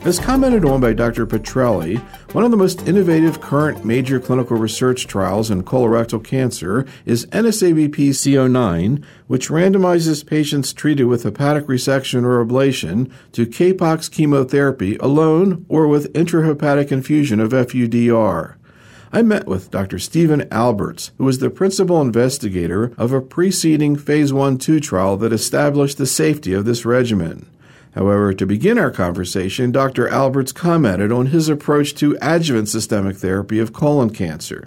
As commented on by Dr. Petrelli, one of the most innovative current major clinical research trials in colorectal cancer is NSABP-C09, which randomizes patients treated with hepatic resection or ablation to CAPOX chemotherapy alone or with intrahepatic infusion of FUDR. I met with Dr. Stephen Alberts, who was the principal investigator of a preceding Phase 1/2 trial that established the safety of this regimen. However, to begin our conversation, Dr. Alberts commented on his approach to adjuvant systemic therapy of colon cancer.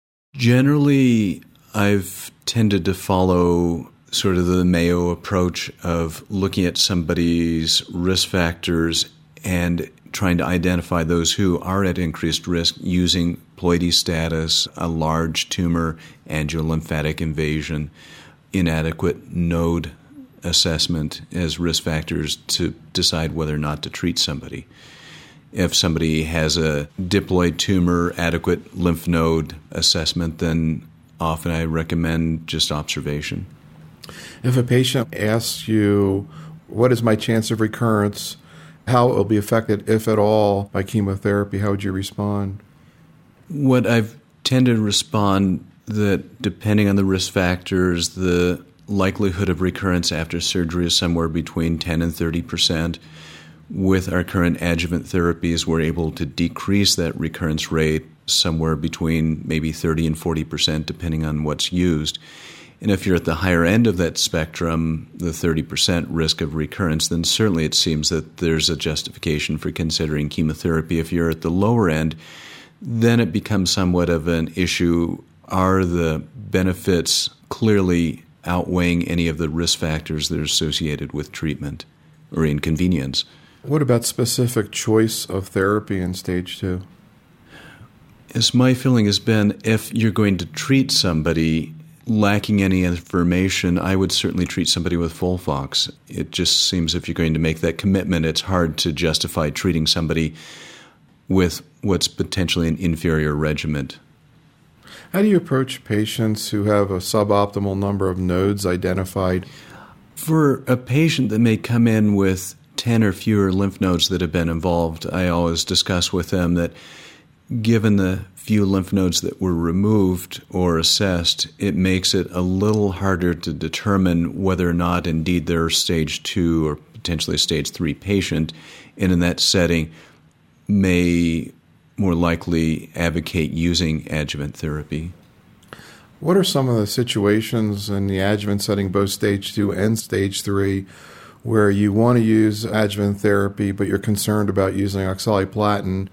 Generally, I've tended to follow sort of the Mayo approach of looking at somebody's risk factors and trying to identify those who are at increased risk using ploidy status, a large tumor, angiolymphatic invasion, inadequate node assessment as risk factors to decide whether or not to treat somebody. If somebody has a diploid tumor, adequate lymph node assessment, then often I recommend just observation. If a patient asks you, what is my chance of recurrence, how it will be affected, if at all, by chemotherapy, how would you respond? What I've tended to respond that depending on the risk factors, the likelihood of recurrence after surgery is somewhere between 10 and 30%. With our current adjuvant therapies, we're able to decrease that recurrence rate somewhere between maybe 30 and 40%, depending on what's used. And if you're at the higher end of that spectrum, the 30% risk of recurrence, then certainly it seems that there's a justification for considering chemotherapy. If you're at the lower end, then it becomes somewhat of an issue. Are the benefits clearly outweighing any of the risk factors that are associated with treatment or inconvenience? What about specific choice of therapy in stage 2? As my feeling has been, if you're going to treat somebody lacking any information, I would certainly treat somebody with FOLFOX. It just seems if you're going to make that commitment, it's hard to justify treating somebody with what's potentially an inferior regimen. How do you approach patients who have a suboptimal number of nodes identified? For a patient that may come in with 10 or fewer lymph nodes that have been involved, I always discuss with them that given the few lymph nodes that were removed or assessed, it makes it a little harder to determine whether or not indeed they're stage 2 or potentially a stage 3 patient, and in that setting may more likely advocate using adjuvant therapy. What are some of the situations in the adjuvant setting, both stage 2 and stage 3, where you want to use adjuvant therapy, but you're concerned about using oxaliplatin?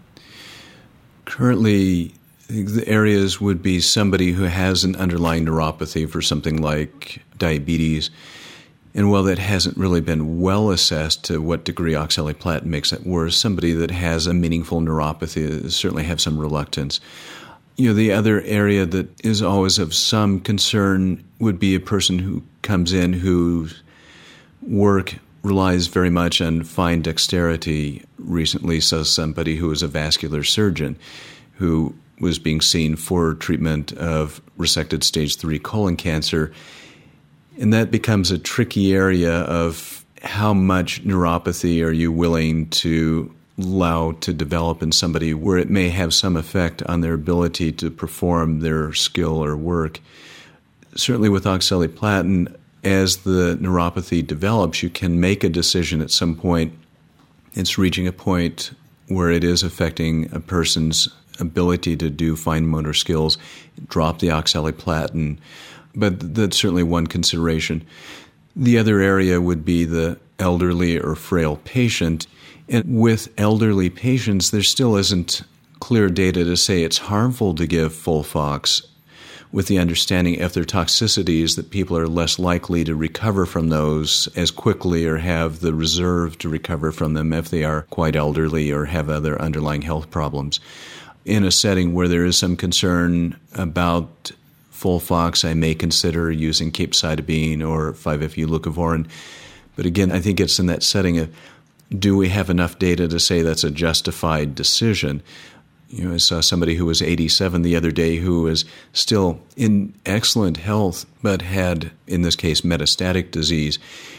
Currently, the areas would be somebody who has an underlying neuropathy for something like diabetes. And while that hasn't really been well assessed to what degree oxaliplatin makes it worse, somebody that has a meaningful neuropathy certainly have some reluctance. The other area that is always of some concern would be a person who comes in whose work relies very much on fine dexterity. Recently saw somebody who was a vascular surgeon who was being seen for treatment of resected stage 3 colon cancer. And that becomes a tricky area of how much neuropathy are you willing to allow to develop in somebody where it may have some effect on their ability to perform their skill or work. Certainly with oxaliplatin, as the neuropathy develops, you can make a decision at some point. It's reaching a point where it is affecting a person's ability to do fine motor skills, drop the oxaliplatin. But that's certainly one consideration. The other area would be the elderly or frail patient. And with elderly patients, there still isn't clear data to say it's harmful to give FOLFOX, with the understanding if there are toxicities that people are less likely to recover from those as quickly or have the reserve to recover from them if they are quite elderly or have other underlying health problems. In a setting where there is some concern about FOLFOX, I may consider using capecitabine or 5-FU-leucovorin. But again, I think it's in that setting of, do we have enough data to say that's a justified decision? I saw somebody who was 87 the other day who was still in excellent health, but had, in this case, metastatic disease.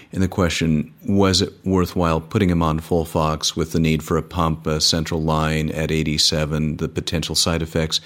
And the question, was it worthwhile putting him on FOLFOX with the need for a pump, a central line at 87, the potential side effects,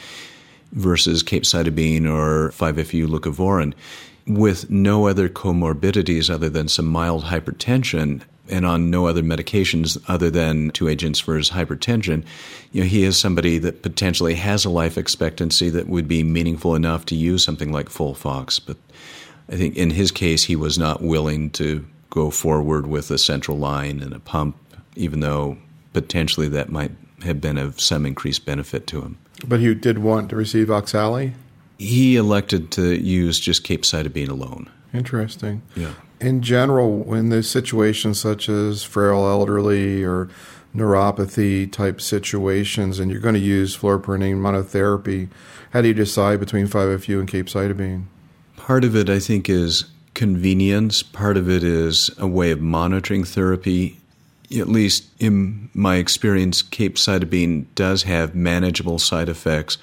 versus capecitabine or 5-FU leucovorin, with no other comorbidities other than some mild hypertension and on no other medications other than 2 agents for his hypertension. He is somebody that potentially has a life expectancy that would be meaningful enough to use something like FOLFOX. But I think in his case, he was not willing to go forward with a central line and a pump, even though potentially that might have been of some increased benefit to him. But he did want to receive oxali? He elected to use just capecitabine alone. Interesting. Yeah. In general, when there's situations such as frail elderly or neuropathy type situations, and you're going to use fluoropyrimidine monotherapy, how do you decide between 5-FU and capecitabine? Part of it, I think, is convenience. Part of it is a way of monitoring therapy. At least in my experience, capecitabine does have manageable side effects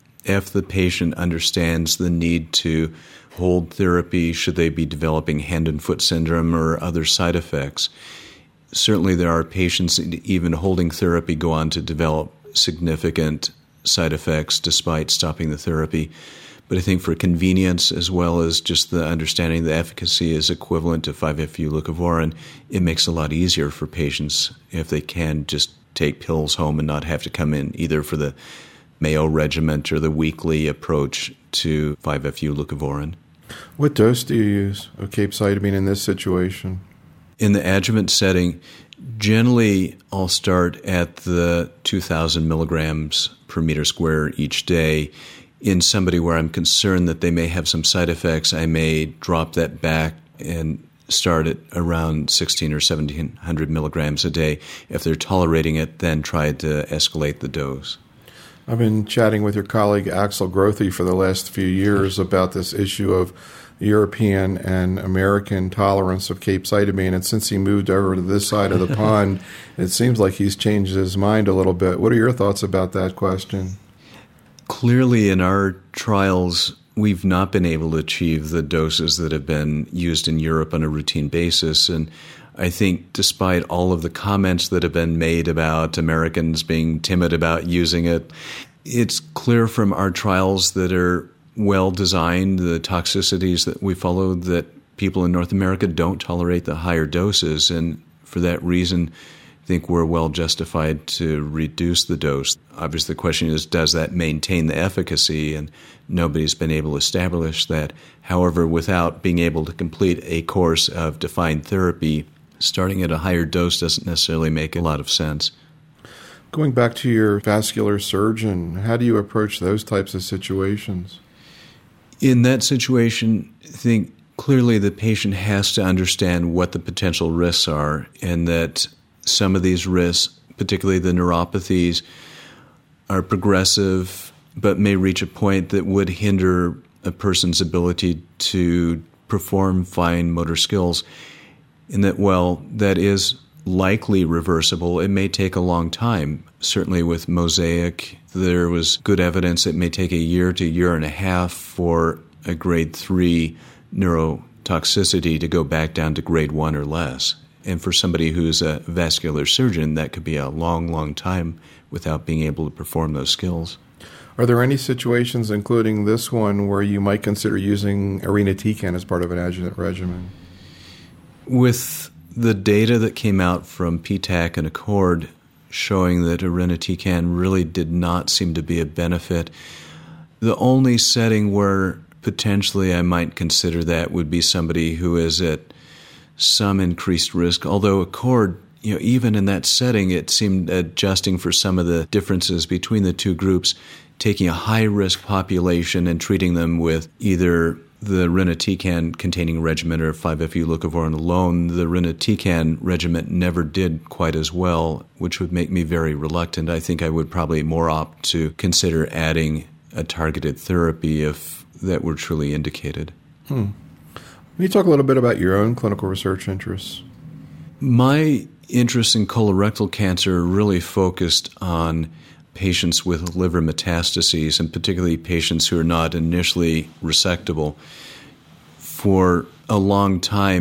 if the patient understands the need to hold therapy should they be developing hand and foot syndrome or other side effects. Certainly there are patients that even holding therapy go on to develop significant side effects despite stopping the therapy. But I think for convenience, as well as just the understanding the efficacy is equivalent to 5-FU leucovorin, it makes it a lot easier for patients if they can just take pills home and not have to come in either for the Mayo regimen or the weekly approach to 5-FU leucovorin. What dose do you use of capecitabine in this situation? In the adjuvant setting, generally I'll start at the 2,000 milligrams per meter square each day. In somebody where I'm concerned that they may have some side effects, I may drop that back and start at around 1,600 or 1,700 milligrams a day. If they're tolerating it, then try to escalate the dose. I've been chatting with your colleague Axel Grothe for the last few years about this issue of European and American tolerance of capecitabine, and since he moved over to this side of the pond, it seems like he's changed his mind a little bit. What are your thoughts about that question? Clearly, in our trials, we've not been able to achieve the doses that have been used in Europe on a routine basis, and I think despite all of the comments that have been made about Americans being timid about using it, it's clear from our trials that are well designed, the toxicities that we followed, that people in North America don't tolerate the higher doses. And for that reason, I think we're well justified to reduce the dose. Obviously, the question is, does that maintain the efficacy? And nobody's been able to establish that. However, without being able to complete a course of defined therapy, starting at a higher dose doesn't necessarily make a lot of sense. Going back to your vascular surgeon, how do you approach those types of situations? In that situation, I think clearly the patient has to understand what the potential risks are, and that some of these risks, particularly the neuropathies, are progressive but may reach a point that would hinder a person's ability to perform fine motor skills. In that, well, that is likely reversible. It may take a long time. Certainly with Mosaic, there was good evidence it may take a year to a year and a half for a grade 3 neurotoxicity to go back down to grade 1 or less. And for somebody who's a vascular surgeon, that could be a long, long time without being able to perform those skills. Are there any situations, including this one, where you might consider using irinotecan as part of an adjuvant regimen? With the data that came out from PTAC and ACCORD showing that irinotecan really did not seem to be a benefit, the only setting where potentially I might consider that would be somebody who is at some increased risk, although ACCORD, even in that setting, it seemed adjusting for some of the differences between the two groups, taking a high-risk population and treating them with either the irinotecan-containing regimen or 5-FU leucovorin alone. The irinotecan regimen never did quite as well, which would make me very reluctant. I think I would probably more opt to consider adding a targeted therapy if that were truly indicated. Can you talk a little bit about your own clinical research interests? My interest in colorectal cancer really focused on patients with liver metastases, and particularly patients who are not initially resectable. For a long time,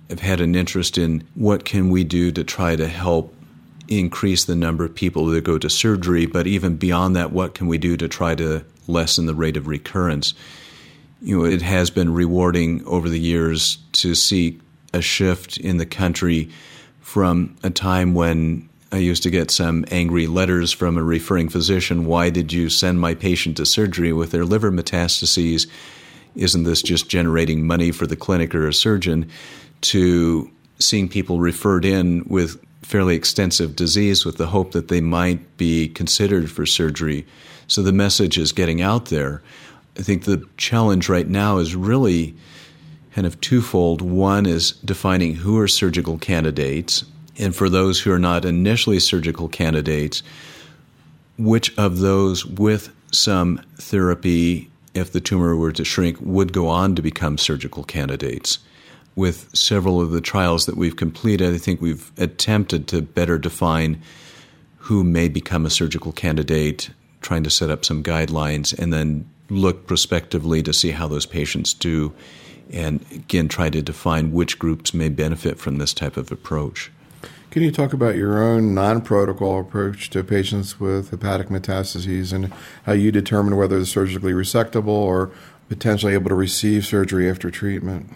have had an interest in what can we do to try to help increase the number of people that go to surgery, but even beyond that, what can we do to try to lessen the rate of recurrence? It has been rewarding over the years to see a shift in the country from a time when I used to get some angry letters from a referring physician. Why did you send my patient to surgery with their liver metastases? Isn't this just generating money for the clinic or a surgeon? To seeing people referred in with fairly extensive disease with the hope that they might be considered for surgery. So the message is getting out there. I think the challenge right now is really kind of twofold. One is defining who are surgical candidates, and for those who are not initially surgical candidates, which of those with some therapy, if the tumor were to shrink, would go on to become surgical candidates. With several of the trials that we've completed, I think we've attempted to better define who may become a surgical candidate, trying to set up some guidelines, and then look prospectively to see how those patients do, and again, try to define which groups may benefit from this type of approach. Can you talk about your own non-protocol approach to patients with hepatic metastases and how you determine whether they're surgically resectable or potentially able to receive surgery after treatment?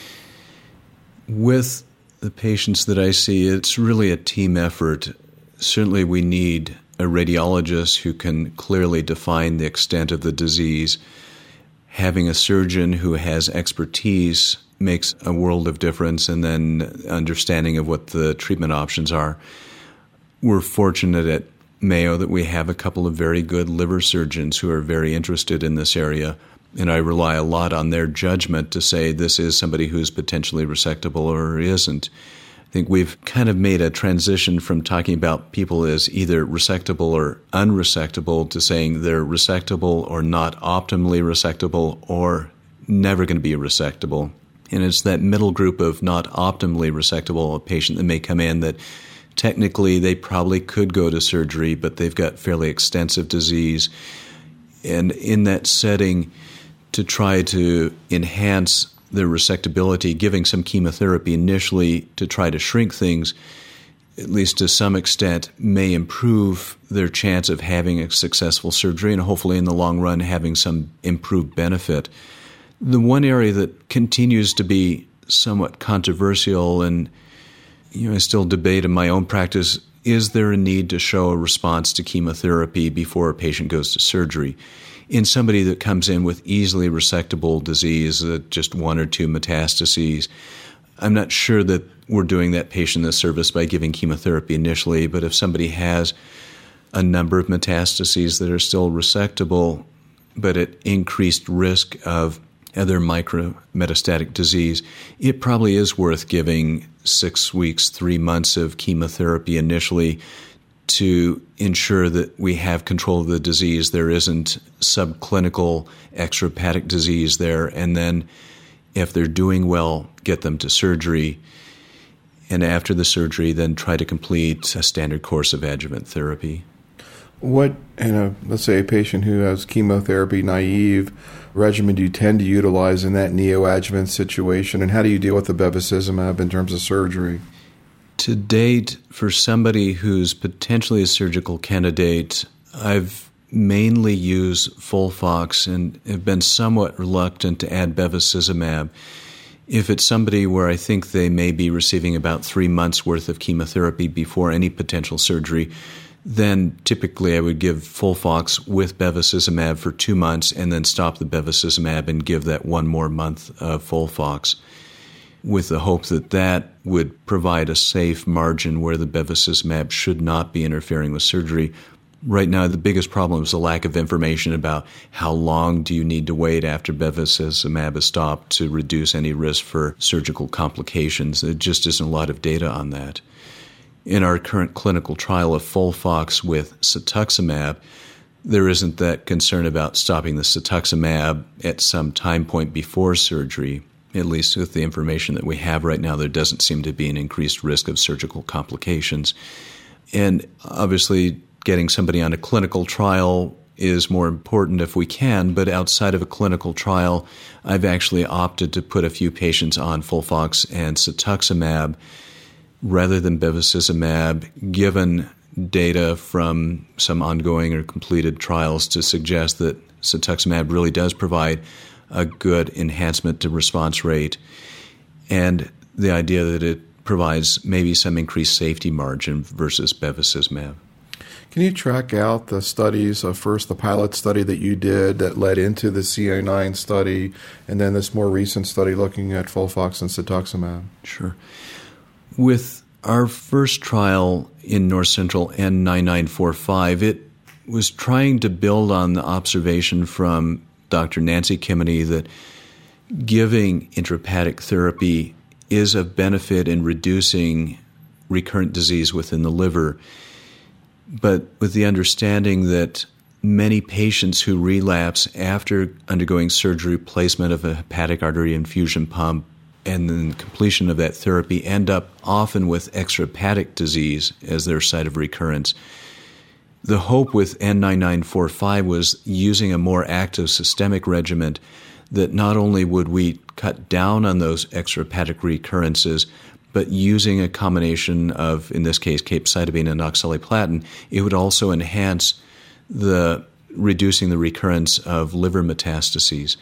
With the patients that I see, it's really a team effort. Certainly we need a radiologist who can clearly define the extent of the disease. Having a surgeon who has expertise makes a world of difference, and then understanding of what the treatment options are. We're fortunate at Mayo that we have a couple of very good liver surgeons who are very interested in this area, and I rely a lot on their judgment to say this is somebody who's potentially resectable or isn't. I think we've kind of made a transition from talking about people as either resectable or unresectable to saying they're resectable or not optimally resectable or never going to be resectable. And it's that middle group of not optimally resectable, a patient that may come in that technically they probably could go to surgery, but they've got fairly extensive disease. And in that setting, to try to enhance their resectability, giving some chemotherapy initially to try to shrink things, at least to some extent, may improve their chance of having a successful surgery and hopefully in the long run having some improved benefit. The one area that continues to be somewhat controversial, and I still debate in my own practice, is there a need to show a response to chemotherapy before a patient goes to surgery? In somebody that comes in with easily resectable disease, just one or two metastases, I'm not sure that we're doing that patient a service by giving chemotherapy initially, but if somebody has a number of metastases that are still resectable, but at increased risk of other micrometastatic disease, it probably is worth giving 6 weeks, 3 months of chemotherapy initially to ensure that we have control of the disease. There isn't subclinical extrahepatic disease there. And then if they're doing well, get them to surgery. And after the surgery, then try to complete a standard course of adjuvant therapy. What, let's say a patient who has chemotherapy naive regimen do you tend to utilize in that neoadjuvant situation, and how do you deal with the bevacizumab in terms of surgery? To date, for somebody who's potentially a surgical candidate, I've mainly used FOLFOX and have been somewhat reluctant to add bevacizumab. If it's somebody where I think they may be receiving about 3 months' worth of chemotherapy before any potential surgery, then typically I would give FOLFOX with bevacizumab for 2 months and then stop the bevacizumab and give that 1 more month of FOLFOX, with the hope that that would provide a safe margin where the bevacizumab should not be interfering with surgery. Right now, the biggest problem is the lack of information about how long do you need to wait after bevacizumab is stopped to reduce any risk for surgical complications. There just isn't a lot of data on that. In our current clinical trial of FOLFOX with cetuximab, there isn't that concern about stopping the cetuximab at some time point before surgery. At least with the information that we have right now, there doesn't seem to be an increased risk of surgical complications. And obviously, getting somebody on a clinical trial is more important if we can, but outside of a clinical trial, I've actually opted to put a few patients on FOLFOX and cetuximab rather than bevacizumab, given data from some ongoing or completed trials to suggest that cetuximab really does provide a good enhancement to response rate, and the idea that it provides maybe some increased safety margin versus bevacizumab. Can you track out the studies of first the pilot study that you did that led into the CO9 study, and then this more recent study looking at FOLFOX and cetuximab? Sure. With our first trial in North Central N9945, it was trying to build on the observation from Dr. Nancy Kimmony that giving intrahepatic therapy is of benefit in reducing recurrent disease within the liver, but with the understanding that many patients who relapse after undergoing surgery, placement of a hepatic artery infusion pump, and then completion of that therapy end up often with extrahepatic disease as their site of recurrence. The hope with N9945 was using a more active systemic regimen that not only would we cut down on those extrahepatic recurrences, but using a combination of, in this case, capecitabine and oxaliplatin, it would also enhance the reducing the recurrence of liver metastases.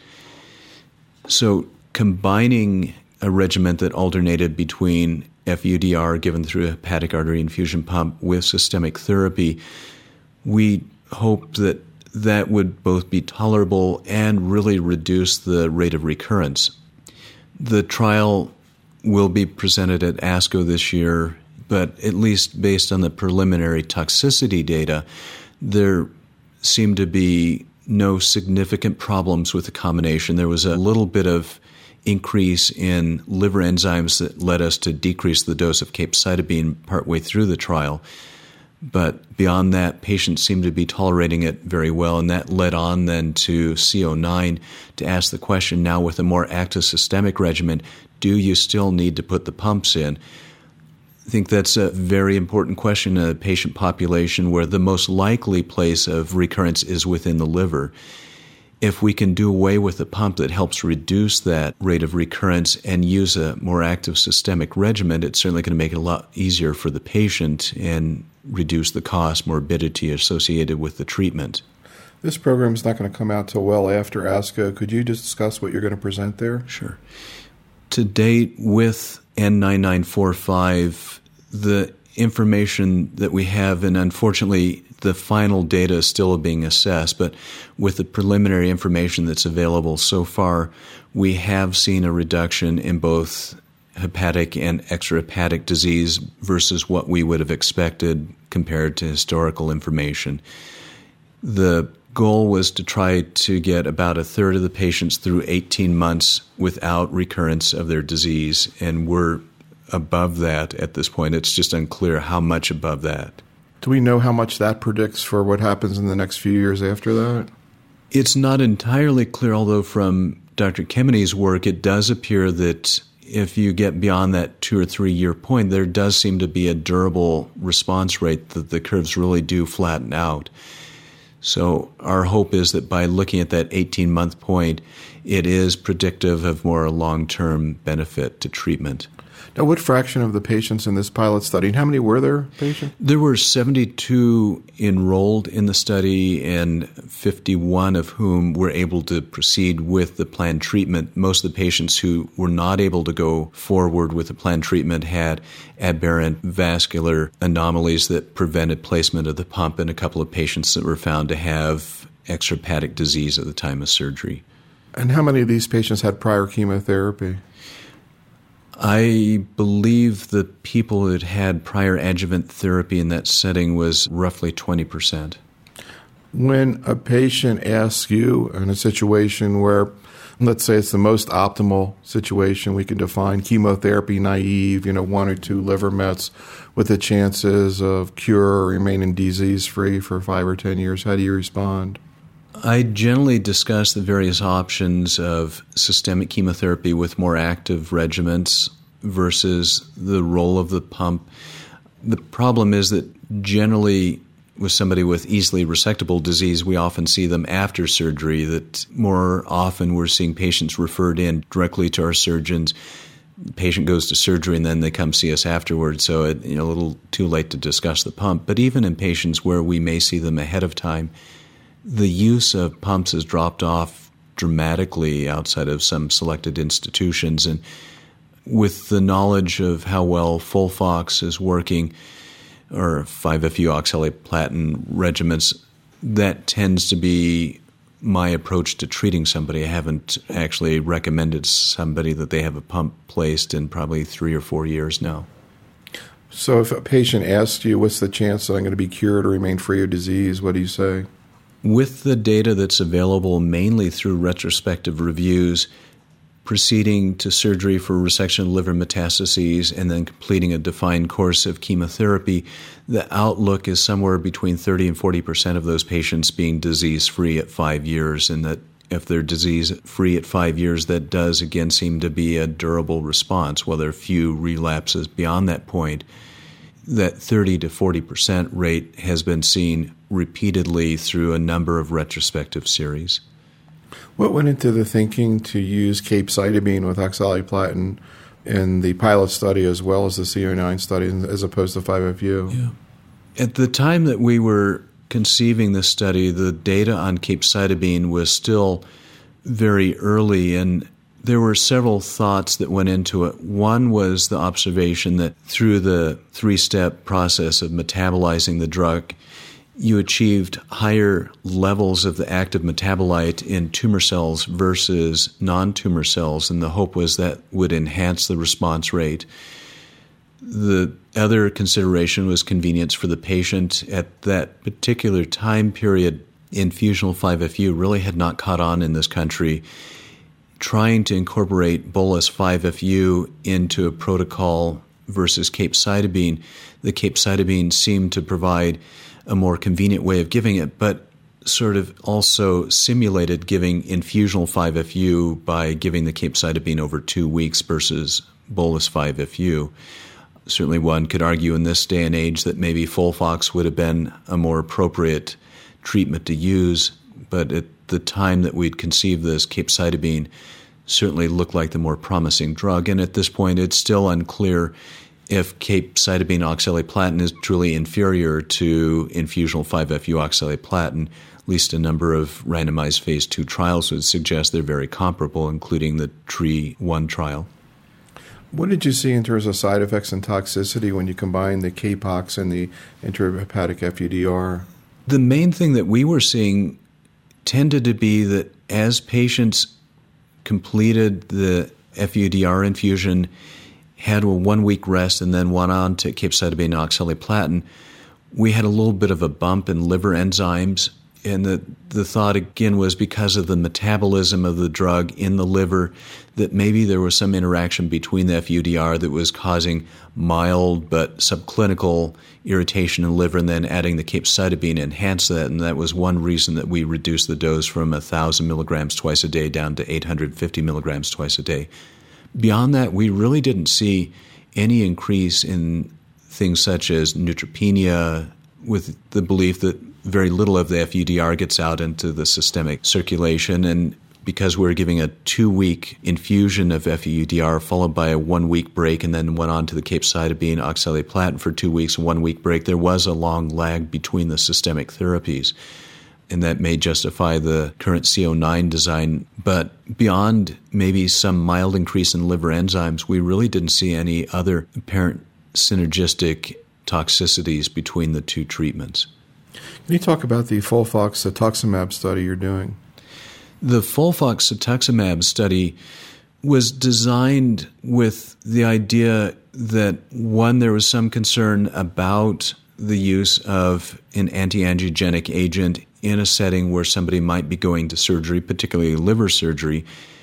So combining a regimen that alternated between FUDR given through a hepatic artery infusion pump with systemic therapy, we hoped that that would both be tolerable and really reduce the rate of recurrence. The trial will be presented at ASCO this year, but at least based on the preliminary toxicity data, there seemed to be no significant problems with the combination. There was a little bit of increase in liver enzymes that led us to decrease the dose of capecitabine partway through the trial. But beyond that, patients seemed to be tolerating it very well, and that led on then to CO9 to ask the question, now with a more active systemic regimen, do you still need to put the pumps in? I think that's a very important question in a patient population where the most likely place of recurrence is within the liver. If we can do away with a pump that helps reduce that rate of recurrence and use a more active systemic regimen, it's certainly going to make it a lot easier for the patient and reduce the cost, morbidity associated with the treatment. This program is not going to come out till well after ASCO. Could you just discuss what you're going to present there? Sure. To date, with N9945, the information that we have, and unfortunately the final data is still being assessed, but with the preliminary information that's available so far, we have seen a reduction in both hepatic and extrahepatic disease versus what we would have expected compared to historical information. The goal was to try to get about a third of the patients through 18 months without recurrence of their disease, and we're above that at this point. It's just unclear how much above that. Do we know how much that predicts for what happens in the next few years after that? It's not entirely clear, although from Dr. Kimmony's work, it does appear that if you get beyond that 2 or 3 year point, there does seem to be a durable response rate, that the curves really do flatten out. So our hope is that by looking at that 18-month point, it is predictive of more long-term benefit to treatment. Now, what fraction of the patients in this pilot study, and how many were there patients? There were 72 enrolled in the study, and 51 of whom were able to proceed with the planned treatment. Most of the patients who were not able to go forward with the planned treatment had aberrant vascular anomalies that prevented placement of the pump, and a couple of patients that were found to have extrahepatic disease at the time of surgery. And how many of these patients had prior chemotherapy? I believe the people that had prior adjuvant therapy in that setting was roughly 20%. When a patient asks you in a situation where, let's say it's the most optimal situation we can define, chemotherapy naive, 1 or 2 liver mets with the chances of cure or remaining disease-free for 5 or 10 years, how do you respond? I generally discuss the various options of systemic chemotherapy with more active regimens versus the role of the pump. The problem is that generally with somebody with easily resectable disease, we often see them after surgery, that more often we're seeing patients referred in directly to our surgeons. The patient goes to surgery and then they come see us afterwards, so a little too late to discuss the pump. But even in patients where we may see them ahead of time, the use of pumps has dropped off dramatically outside of some selected institutions. And with the knowledge of how well FOLFOX is working, or 5-FU oxaliplatin regimens, that tends to be my approach to treating somebody. I haven't actually recommended somebody that they have a pump placed in probably 3 or 4 years now. So if a patient asks you, what's the chance that I'm going to be cured or remain free of disease, what do you say? With the data that's available mainly through retrospective reviews, proceeding to surgery for resection of liver metastases and then completing a defined course of chemotherapy, the outlook is somewhere between 30 and 40% of those patients being disease-free at 5 years, and that if they're disease-free at 5 years, that does again seem to be a durable response. While there are few relapses beyond that point, that 30 to 40% rate has been seen repeatedly through a number of retrospective series. What went into the thinking to use capecitabine with oxaliplatin in the pilot study as well as the CO9 study as opposed to 5-FU? Yeah. At the time that we were conceiving this study, the data on capecitabine was still very early, and there were several thoughts that went into it. One was the observation that through the 3-step process of metabolizing the drug, you achieved higher levels of the active metabolite in tumor cells versus non-tumor cells, and the hope was that would enhance the response rate. The other consideration was convenience for the patient. At that particular time period, infusional 5-FU really had not caught on in this country. Trying to incorporate bolus 5-FU into a protocol versus capecitabine, the capecitabine seemed to provide a more convenient way of giving it, but sort of also simulated giving infusional 5-FU by giving the capecitabine over 2 weeks versus bolus 5-FU. Certainly one could argue in this day and age that maybe FOLFOX would have been a more appropriate treatment to use, but at the time that we'd conceived this, capecitabine certainly looked like the more promising drug, and at this point it's still unclear if capecitabine oxaliplatin is truly inferior to infusional 5-FU oxaliplatin. At least a number of randomized phase 2 trials would suggest they're very comparable, including the TREE-1 trial. What did you see in terms of side effects and toxicity when you combine the Capox and the intrahepatic FUDR? The main thing that we were seeing tended to be that as patients completed the FUDR infusion, had a 1-week rest, and then went on to capecitabine oxaliplatin, we had a little bit of a bump in liver enzymes. And the thought, again, was because of the metabolism of the drug in the liver, that maybe there was some interaction between the FUDR that was causing mild but subclinical irritation in the liver, and then adding the capecitabine enhanced that. And that was one reason that we reduced the dose from 1,000 milligrams twice a day down to 850 milligrams twice a day. Beyond that, we really didn't see any increase in things such as neutropenia, with the belief that very little of the FUDR gets out into the systemic circulation. And because we're giving a 2-week infusion of FUDR followed by a 1-week break, and then went on to the capecitabine oxaliplatin for 2 weeks, 1-week break, there was a long lag between the systemic therapies. And that may justify the current CO9 design. But beyond maybe some mild increase in liver enzymes, we really didn't see any other apparent synergistic toxicities between the two treatments. Can you talk about the FOLFOX cetuximab study you're doing? The FOLFOX cetuximab study was designed with the idea that, one, there was some concern about the use of an anti-angiogenic agent in a setting where somebody might be going to surgery, particularly liver surgery,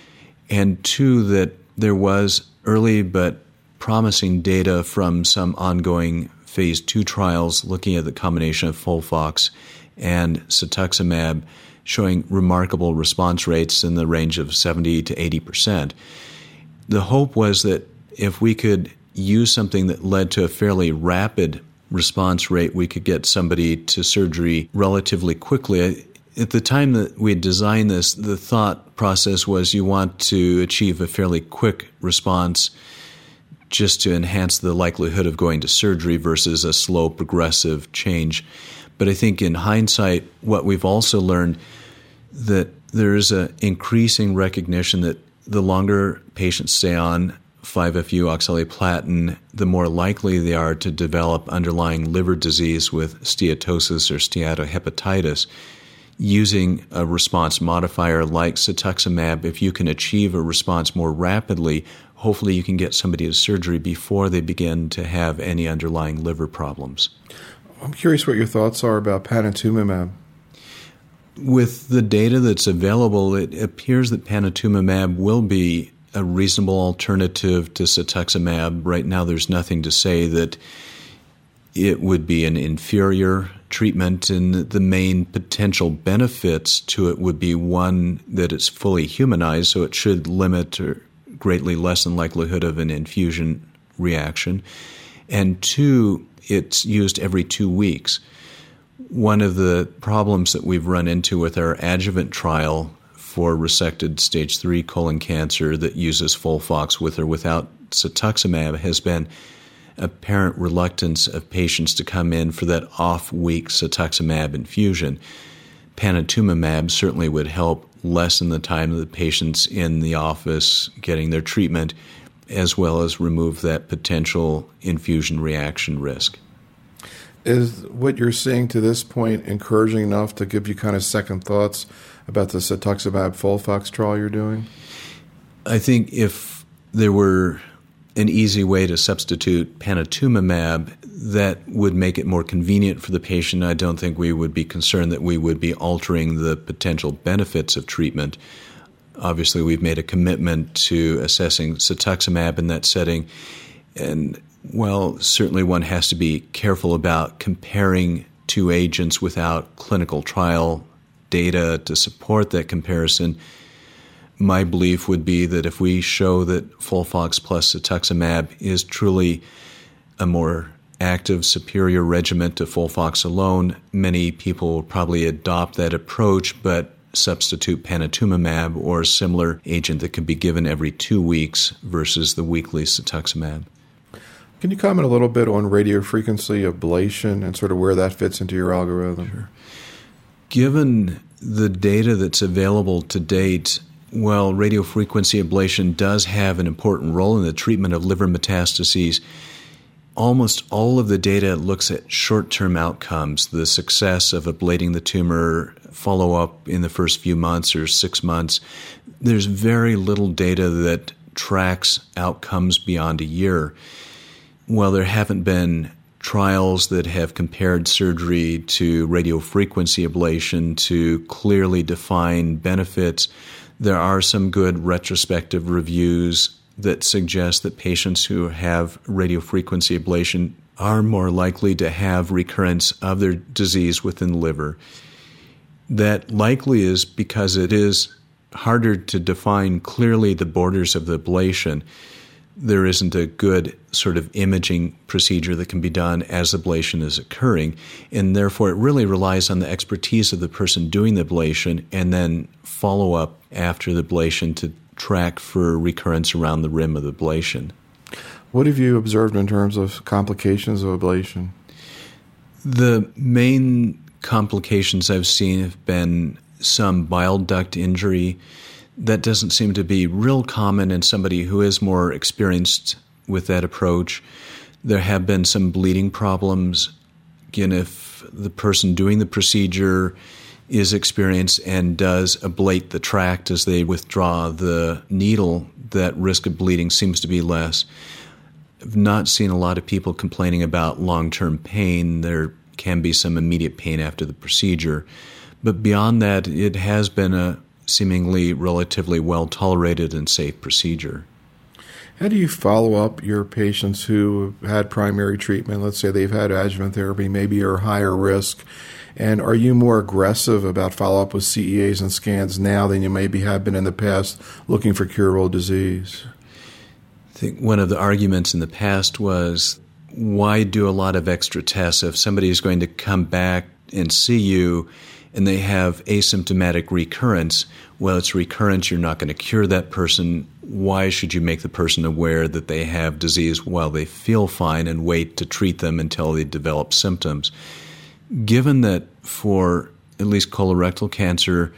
and 2, that there was early but promising data from some ongoing phase 2 trials looking at the combination of FOLFOX and cetuximab, showing remarkable response rates in the range of 70 to 80%. The hope was that if we could use something that led to a fairly rapid response rate, we could get somebody to surgery relatively quickly. At the time that we had designed this, the thought process was you want to achieve a fairly quick response just to enhance the likelihood of going to surgery versus a slow progressive change. But I think in hindsight, what we've also learned that there is an increasing recognition that the longer patients stay on 5-FU oxaliplatin, the more likely they are to develop underlying liver disease with steatosis or steatohepatitis. Using a response modifier like cetuximab, if you can achieve a response more rapidly, hopefully you can get somebody to surgery before they begin to have any underlying liver problems. I'm curious what your thoughts are about panitumumab. With the data that's available, it appears that panitumumab will be a reasonable alternative to cetuximab. Right now, there's nothing to say that it would be an inferior treatment, and the main potential benefits to it would be, one, that it's fully humanized, so it should limit or greatly lessen likelihood of an infusion reaction, and two, it's used every 2 weeks. One of the problems that we've run into with our adjuvant trial for resected stage 3 colon cancer that uses FOLFOX with or without cetuximab has been apparent reluctance of patients to come in for that off-week cetuximab infusion. Panitumumab certainly would help lessen the time of the patients in the office getting their treatment, as well as remove that potential infusion reaction risk. Is what you're seeing to this point encouraging enough to give you kind of second thoughts about the cetuximab FOLFOX trial you're doing? I think if there were an easy way to substitute panitumumab that would make it more convenient for the patient, I don't think we would be concerned that we would be altering the potential benefits of treatment. Obviously, we've made a commitment to assessing cetuximab in that setting, and well, certainly one has to be careful about comparing two agents without clinical trial data to support that comparison. My belief would be that if we show that FOLFOX plus cetuximab is truly a more active, superior regimen to FOLFOX alone, many people will probably adopt that approach, but substitute panitumumab or a similar agent that can be given every 2 weeks versus the weekly cetuximab. Can you comment a little bit on radiofrequency ablation and sort of where that fits into your algorithm? Sure. Given the data that's available to date, while radiofrequency ablation does have an important role in the treatment of liver metastases, almost all of the data looks at short-term outcomes, the success of ablating the tumor, follow-up in the first few months or 6 months. There's very little data that tracks outcomes beyond a year. While there haven't been trials that have compared surgery to radiofrequency ablation to clearly define benefits, there are some good retrospective reviews that suggest that patients who have radiofrequency ablation are more likely to have recurrence of their disease within the liver. That likely is because it is harder to define clearly the borders of the ablation. There isn't a good sort of imaging procedure that can be done as ablation is occurring, and therefore it really relies on the expertise of the person doing the ablation and then follow up after the ablation to track for recurrence around the rim of the ablation. What have you observed in terms of complications of ablation? The main complications I've seen have been some bile duct injury. That doesn't seem to be real common in somebody who is more experienced with that approach. There have been some bleeding problems. Again, if the person doing the procedure is experienced and does ablate the tract as they withdraw the needle, that risk of bleeding seems to be less. I've not seen a lot of people complaining about long-term pain. There can be some immediate pain after the procedure. But beyond that, it has been a seemingly relatively well-tolerated and safe procedure. How do you follow up your patients who have had primary treatment? Let's say they've had adjuvant therapy, maybe are higher risk. And are you more aggressive about follow-up with CEAs and scans now than you maybe have been in the past looking for curable disease? I think one of the arguments in the past was why do a lot of extra tests if somebody is going to come back and see you and they have asymptomatic recurrence? Well, it's recurrence. You're not going to cure that person. Why should you make the person aware that they have disease while they feel fine and wait to treat them until they develop symptoms? Given that for at least colorectal cancer,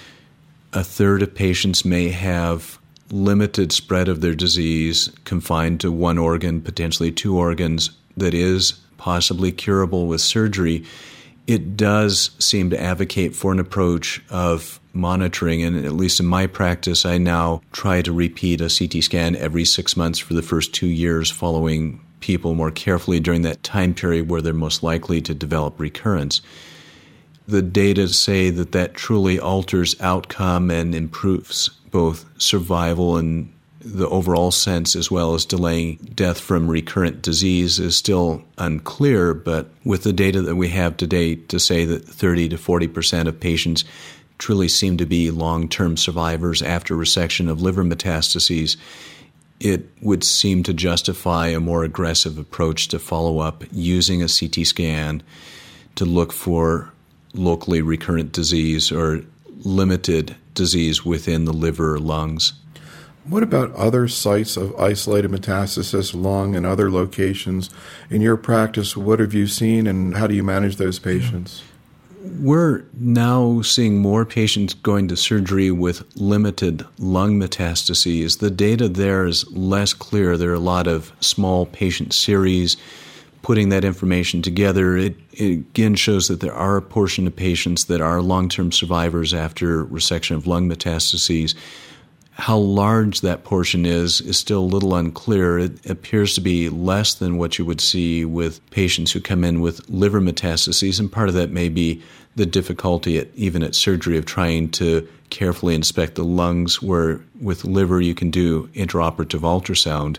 a third of patients may have limited spread of their disease confined to one organ, potentially two organs, that is possibly curable with surgery, it does seem to advocate for an approach of monitoring. And at least in my practice, I now try to repeat a CT scan every 6 months for the first 2 years, following people more carefully during that time period where they're most likely to develop recurrence. The data say that that truly alters outcome and improves both survival and the overall sense, as well as delaying death from recurrent disease, is still unclear. But with the data that we have to date to say that 30 to 40% of patients truly seem to be long-term survivors after resection of liver metastases, it would seem to justify a more aggressive approach to follow up using a CT scan to look for locally recurrent disease or limited disease within the liver or lungs. What about other sites of isolated metastasis, lung and other locations? In your practice, what have you seen and how do you manage those patients? We're now seeing more patients going to surgery with limited lung metastases. The data there is less clear. There are a lot of small patient series. Putting that information together, it again shows that there are a portion of patients that are long-term survivors after resection of lung metastases. How large that portion is still a little unclear. It appears to be less than what you would see with patients who come in with liver metastases, and part of that may be the difficulty even at surgery of trying to carefully inspect the lungs, where with liver you can do intraoperative ultrasound.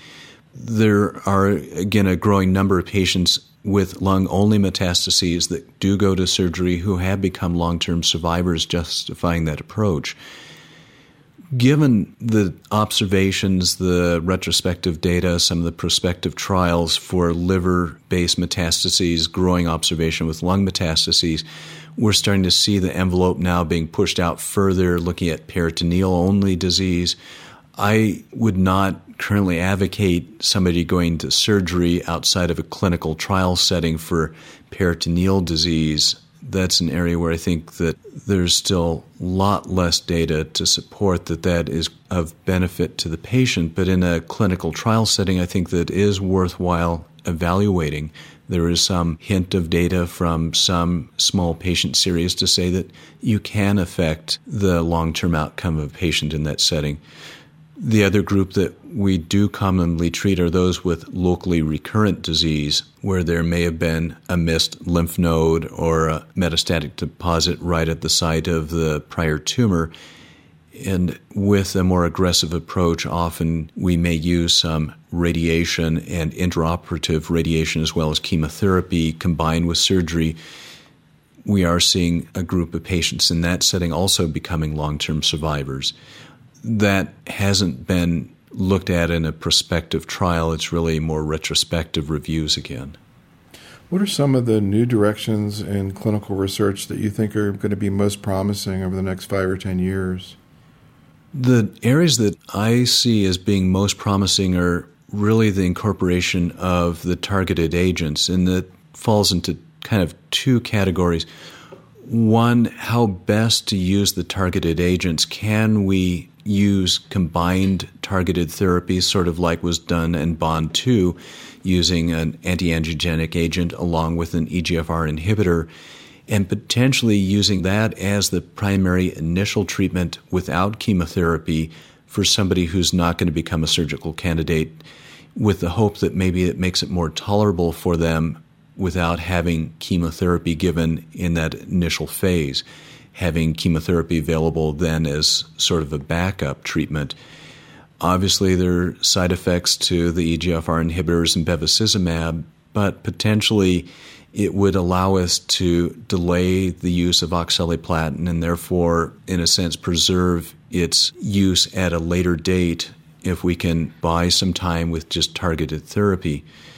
There are, again, a growing number of patients with lung-only metastases that do go to surgery who have become long-term survivors, justifying that approach. Given the observations, the retrospective data, some of the prospective trials for liver-based metastases, growing observation with lung metastases, we're starting to see the envelope now being pushed out further, looking at peritoneal-only disease. I would not currently advocate somebody going to surgery outside of a clinical trial setting for peritoneal disease. That's an area where I think that there's still a lot less data to support that is of benefit to the patient. But in a clinical trial setting, I think that is worthwhile evaluating. There is some hint of data from some small patient series to say that you can affect the long-term outcome of a patient in that setting. The other group that we do commonly treat are those with locally recurrent disease, where there may have been a missed lymph node or a metastatic deposit right at the site of the prior tumor. And with a more aggressive approach, often we may use some radiation and intraoperative radiation as well as chemotherapy combined with surgery. We are seeing a group of patients in that setting also becoming long-term survivors. That hasn't been looked at in a prospective trial. It's really more retrospective reviews again. What are some of the new directions in clinical research that you think are going to be most promising over the next 5 or 10 years? The areas that I see as being most promising are really the incorporation of the targeted agents, and that falls into kind of two categories. One, how best to use the targeted agents. Can we use combined targeted therapies, sort of like was done in BOND 2, using an anti-angiogenic agent along with an EGFR inhibitor, and potentially using that as the primary initial treatment without chemotherapy for somebody who's not going to become a surgical candidate, with the hope that maybe it makes it more tolerable for them without having chemotherapy given in that initial phase, having chemotherapy available then as sort of a backup treatment. Obviously, there are side effects to the EGFR inhibitors and bevacizumab, but potentially it would allow us to delay the use of oxaliplatin and therefore, in a sense, preserve its use at a later date if we can buy some time with just targeted therapy.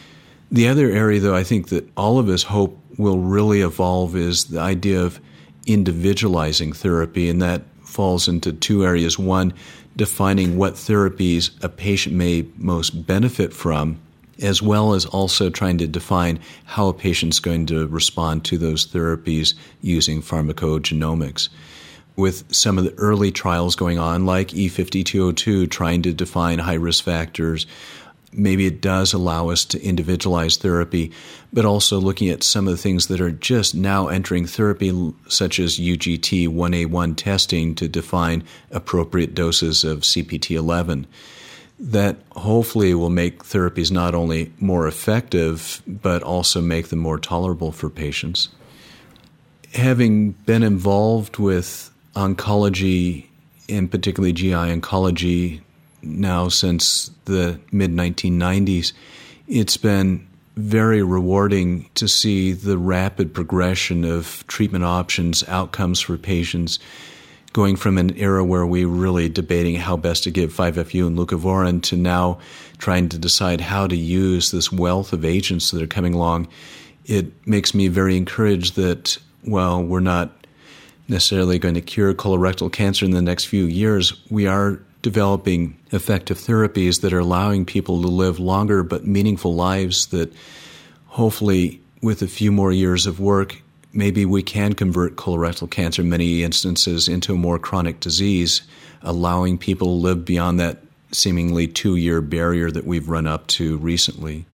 The other area, though, I think that all of us hope will really evolve is the idea of individualizing therapy, and that falls into two areas. One, defining what therapies a patient may most benefit from, as well as also trying to define how a patient's going to respond to those therapies using pharmacogenomics. With some of the early trials going on, like E5202, trying to define high-risk factors, maybe it does allow us to individualize therapy, but also looking at some of the things that are just now entering therapy, such as UGT1A1 testing to define appropriate doses of CPT-11. That hopefully will make therapies not only more effective, but also make them more tolerable for patients. Having been involved with oncology, and particularly GI oncology, now since the mid-1990s, it's been very rewarding to see the rapid progression of treatment options, outcomes for patients, going from an era where we were really debating how best to give 5-FU and leucovorin to now trying to decide how to use this wealth of agents that are coming along. It makes me very encouraged that, while we're not necessarily going to cure colorectal cancer in the next few years, we are developing effective therapies that are allowing people to live longer but meaningful lives that hopefully with a few more years of work, maybe we can convert colorectal cancer in many instances into a more chronic disease, allowing people to live beyond that seemingly 2-year barrier that we've run up to recently.